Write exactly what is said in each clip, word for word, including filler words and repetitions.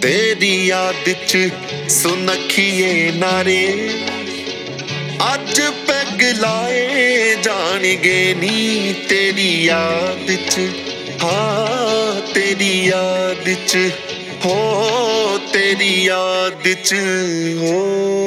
तेरी याद च सुनखिए नारे अज पैग लाए जाणगे नी तेरी याद च। हाँ तेरी याद च हो तेरी याद च हो।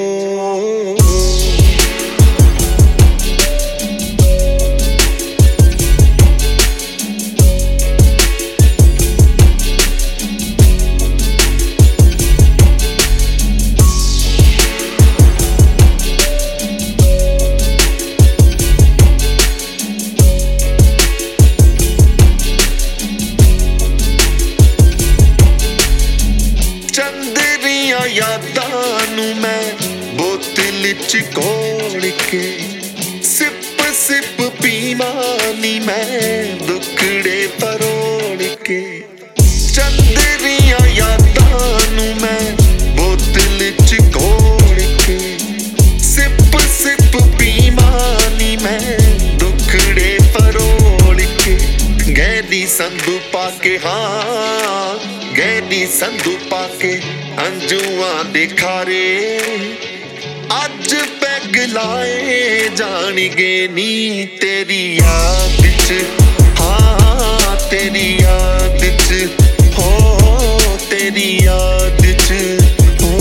चंदरियां यादां नू मैं बोतल च घोल के सिप सिप पीवां नी मैं दुखड़े फरोल के। चंदरियां यादां नू मैं बोतल च घोल के सिप सिप पीवां नी मैं दुखड़े फरोल के। गहरी संधू पाके हाँ गहरी संधू पाके अंजुआं दे खारे अज पैग लाए जाणगे नी तेरी याद च। हाँ तेरी याद च हो तेरी याद च हो।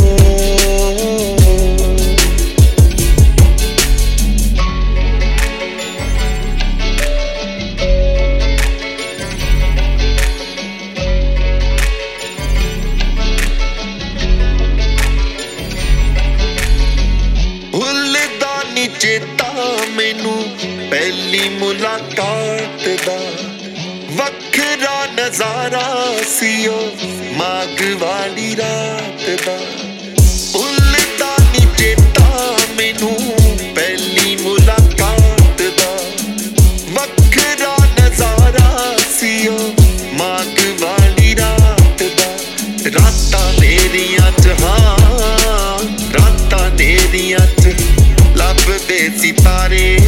चेता मैनू पहली मुलाकात दा वखरा नजारा सीओ माग वाली रात दा। भुलदा नी चेता मैनू पहली मुलाकात दा वखरा नजारा सीओ माग वाली रात दा। रातां तेरियां च हाँ रातां तेरियां च लभदे सितारे